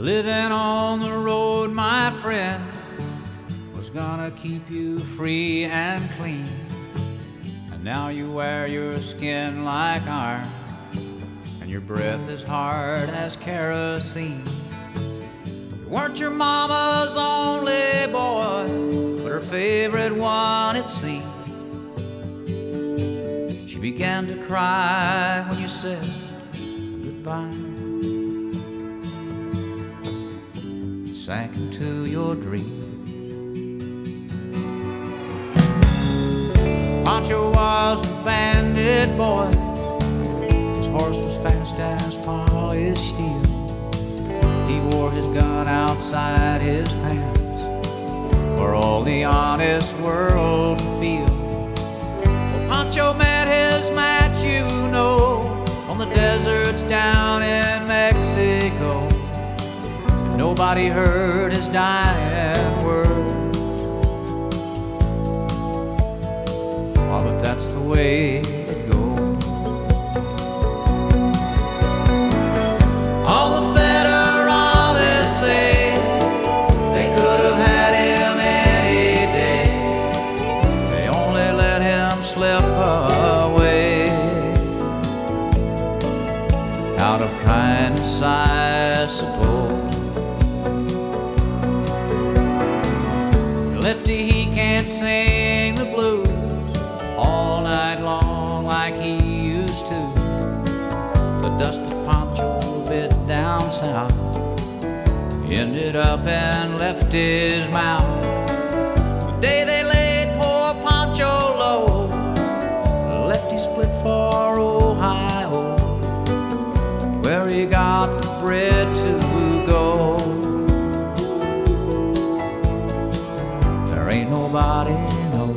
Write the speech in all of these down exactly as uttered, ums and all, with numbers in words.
Living on the road, my friend, was gonna keep you free and clean. And now you wear your skin like iron, and your breath is hard as kerosene. You weren't your mama's only boy, but her favorite one, it seemed. She began to cry when you said goodbye. Sank into your dream. Pancho was a bandit boy. His horse was fast as polished steel. He wore his gun outside his pants for all the honest world to feel. Well, Pancho met his match, you know, on the deserts down in Mexico. Nobody heard his dying words. Oh, but that's the way it goes. All the federales say they could have had him any day. They only let him slip away. Out of kindness, I suppose. Lefty, he can't sing the blues all night long like he used to. The dusty Pancho bit down south ended up and left his mouth. The day they laid poor Pancho low, Lefty split for Ohio, where he got the bread to go. Ain't nobody knows.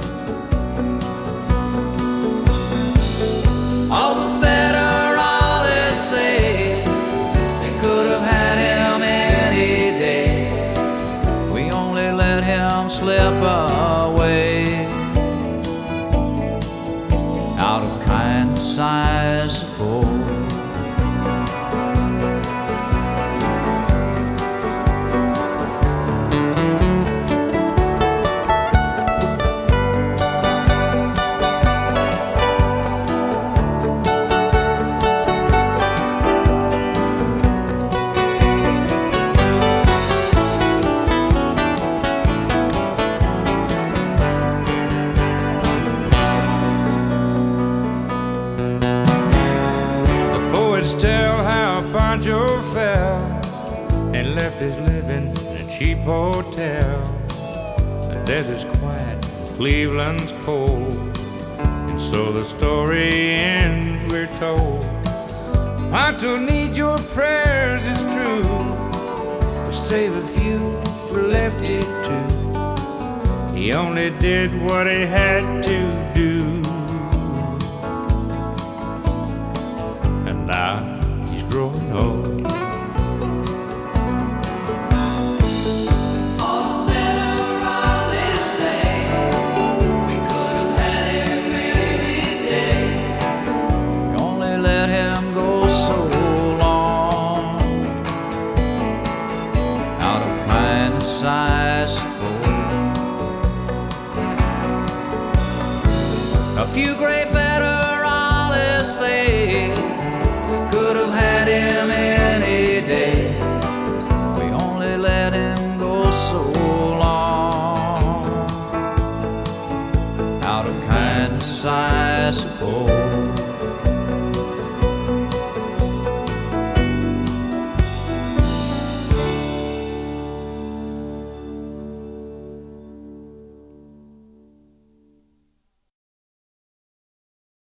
All the federales say they could have had him any day. We only let him slip away. Out of kindness, I suppose. Tell how Pancho fell and left his living in a cheap hotel. The desert's quiet, Cleveland's cold, and so the story ends, we're told. Pancho needs your prayers, it's true, but save a few for Lefty too. He only did what he had to do. Now he's growing old. All the federales say we could have had him any day. We only let him go so long. Out of kindness, I suppose. A few gray